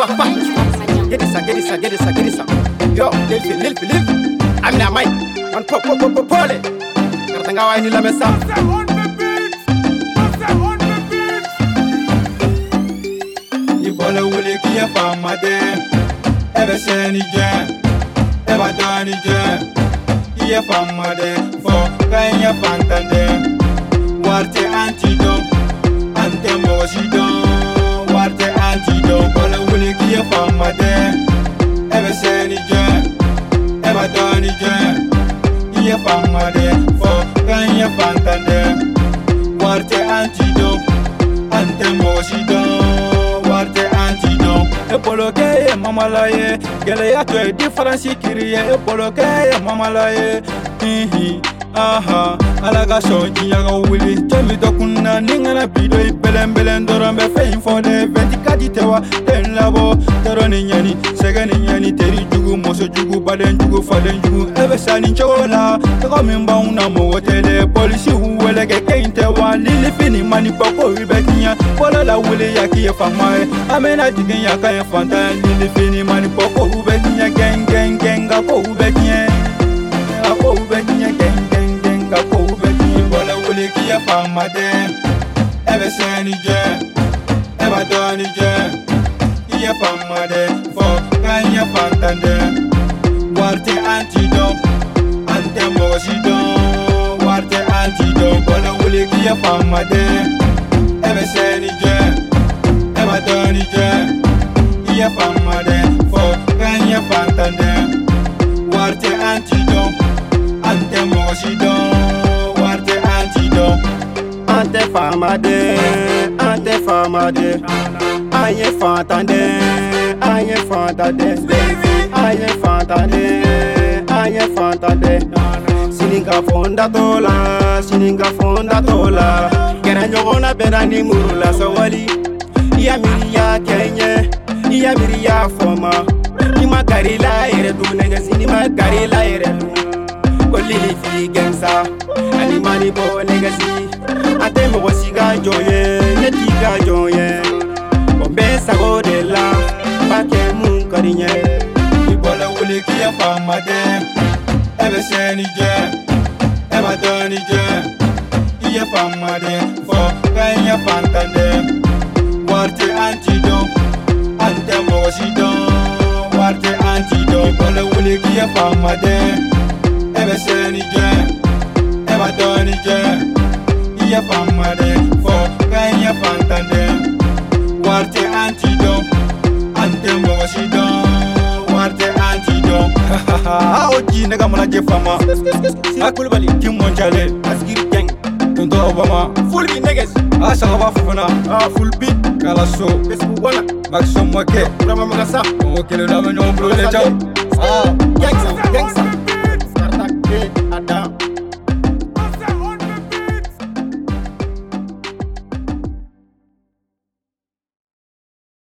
Get this. Yo, Lil Philip. I'm not Mike. On pole. Kartangawa ni la mesa. Ibola wuli kiya famade. Ebe seni je. Eba dani je. Kiya famade. Fo kanya fantande. Warte antidote. Ante moshido. Warte antidote. Ibola wuli kiya famade. Ebe seni je. Eba dani je. Kiya famade. Fo kanya fantande. Warte antidote. Ante moshido. Warte antidote. Epoloke ye mamalaye. Gele ya to difference kiriye. Epoloke ye mamalaye. Hihi. Aha, alaga shonji yaga wuli. Temi dokuna ningana bido ibelen dorambe fein for the 24 tewa ten labo teroni nyani segani nyani teri jugu moso jugu baden jugu faden jugu ebe sani chola to mimba una mo hotele police huwele ke keinte wa lili fini mani poko ibetinya pola la wuli yaki e famae amena digin yaka e fanta lili fini mani poko ubetinya geng ko ubetinya ako ubetinya geng ko ubetinya pola wuli ki e famade ebe sani je eba doni je kiya famade fo kanya fantande warte antidote ante moshido warte antidote pola wuli kiya famade ebe sani je eba doni je kiya famade fo kanya fantande warte antidote ante moshido warte antidote Ante famade. Aye fantade. Sininga fonda tola. Kera nyogona bena ni murula sawali. Iya miriya kenye, iya miriya foma. Ima karila ere du nega sinima karila ere du. Kolili fi gangsa, animani bo nega si. Ate mo wasiga joye, netiga joye. Bombe sago de la, pake mun karinye. Ibola wuli kiya famade, ebe seni je, eba doni je. Kiya famade, fo kanya fantande. Warte antidote, ante moshido. Warte antidote. Ibola wuli kiya famade, ebe seni je, eba doni je. Kiya famade, fo kanya fantande. Warte antidote, ante moshido. Warte antidote. Oji nega mona je fama. Akulbali tim monjale. Asgiri gang. Tonto Obama. Full beat niggas. Asagaba fufuna. Full beat. Kalaso. Facebook wana. Maxon Wake. Brahma Magasa. Okele na menyo mblo le chao. Gangsta.